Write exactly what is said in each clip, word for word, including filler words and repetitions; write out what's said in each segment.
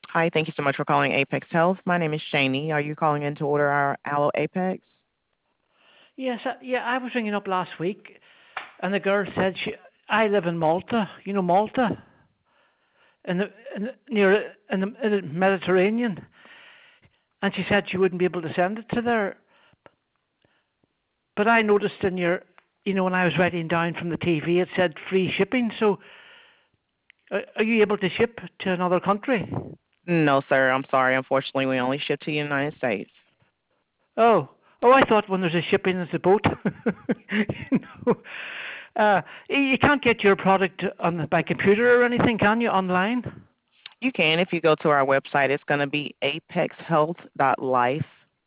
Hi, thank you so much for calling Apex Health. My name is Shani. Are you calling in to order our Aloe Apex? Yes, uh, yeah, I was ringing up last week, and the girl said she. I live in Malta. You know Malta, in the, in the near in the, in the Mediterranean, and she said she wouldn't be able to send it to there. But I noticed in your, you know, when I was writing down from the T V, it said free shipping. So, uh, are you able to ship to another country? No, sir. I'm sorry. Unfortunately, we only ship to the United States. Oh, oh, I thought when there's a shipping, there's a boat. you know, uh, you can't get your product on the, by computer or anything, can you? Online? You can if you go to our website. It's going to be apex health dot life.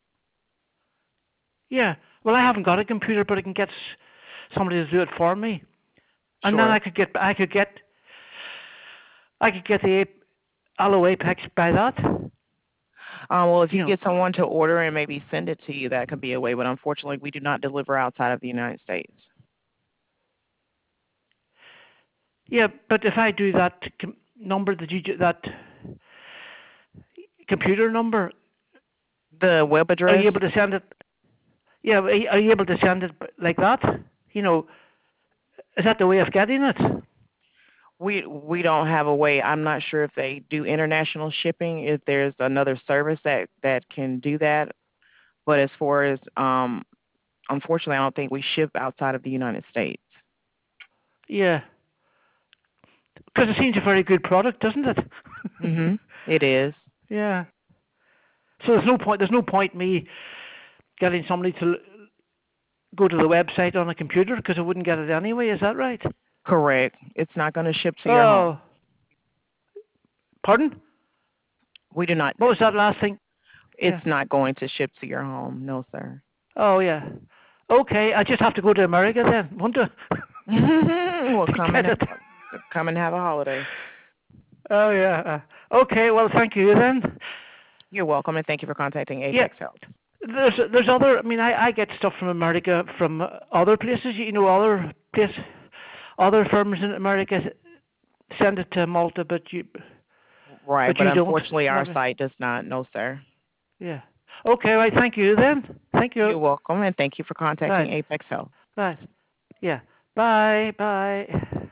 Yeah. Well, I haven't got a computer, but I can get somebody to do it for me, and then Sure. I could get, I could get, I could get the Aloe Apex by that. Um, well, if You you know. get someone to order and maybe send it to you, that could be a way. But unfortunately, we do not deliver outside of the United States. Yeah, but if I do that com- number that you that computer number, The web are address, you able to send it? Yeah, are you are you able to send it like that? You know, is that the way of getting it? we we don't have a way. I'm not sure if they do international shipping. If there's another service that that can do that. But as far as um, unfortunately, I don't think we ship outside of the United States. Yeah, because it seems a very good product, doesn't it? Mhm. It is. Yeah. So there's no point. There's no point me getting somebody to go to the website on a computer because I wouldn't get it anyway. Is that right? Correct. It's not going to ship to your home. Oh, pardon? We do not. What was that last thing? It's Yeah. not going to ship to your home. No, sir. Oh, yeah. Okay, I just have to go to America then, won't I? Well, to come and get it. come and have a holiday. Oh, yeah. Uh, Okay, well, thank you then. You're welcome, and thank you for contacting Yeah, Apex Health. there's there's other. I mean, I I get stuff from America from uh, other places. You know, other place, other firms in America send it to Malta, but you Right, but but you don't. unfortunately, our Never. site does not. No, sir. Yeah. Okay, right. Thank you then. Thank you. You're welcome, and thank you for contacting Right. Apex Health. Right. Yeah. Bye. Bye.